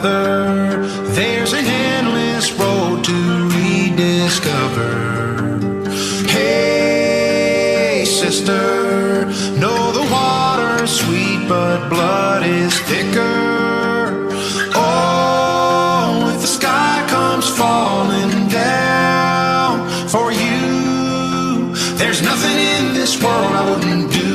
brother, there's an endless road to rediscover. Hey, sister, know the water's sweet, but blood is thicker. Oh, if the sky comes falling down for you, there's nothing in this world I wouldn't do.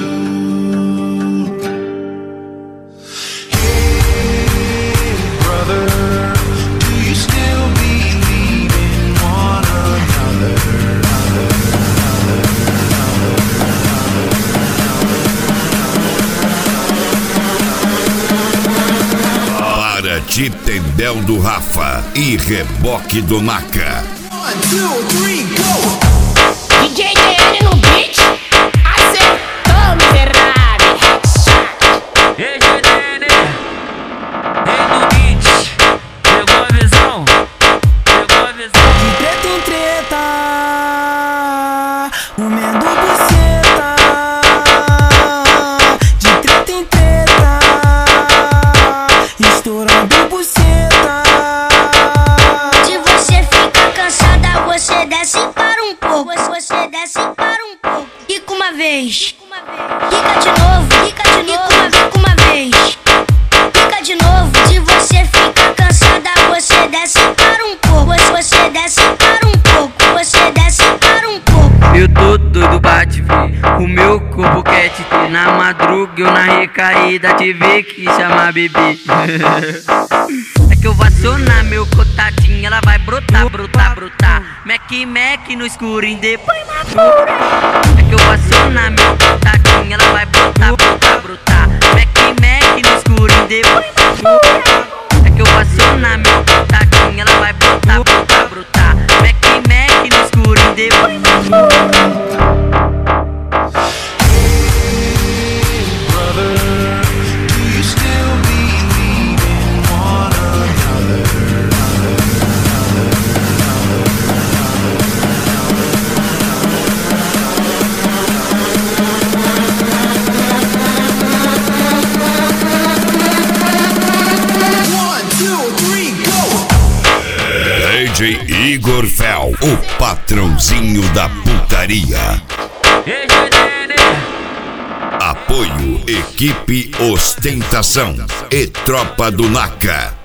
Titendel do Rafa e reboque do Naka. 1, 2, 3, go! DJ DN no beat, acertou, miserável. DJ DN, no beat, pegou a visão, pegou a visão. De treta em treta, comendo buceta. De treta em treta, estourando buceta. Se você fica cansada, você desce para um pouco. Você desce para um pouco. Fica uma vez. Fica de novo. Fica de novo. Fica uma vez. Fica de novo. Se você fica cansada, você desce para um pouco. Você desce para um pouco. Você desce para um pouco. Eu tô doido pra te ver, o meu corpo quer te ter. Na madruga eu na recaída tive que chamar bebê. É que eu vou acionar meu cotadinho, ela vai brotar, brotar, brotar. Mac, Mac no escurinho, depois na pura. É que eu vou acionar meu cotadinho, ela vai brotar, brotar, brotar. Mac, Mac no escurinho, depois na pura. É que eu vou acionar meu cotadinho, ela vai brotar, brotar, brotar. Mac, Mac no escurinho, depois na pura. DJ Igor Fel, o patrãozinho da putaria. Apoio Equipe Ostentação e Tropa do Naka.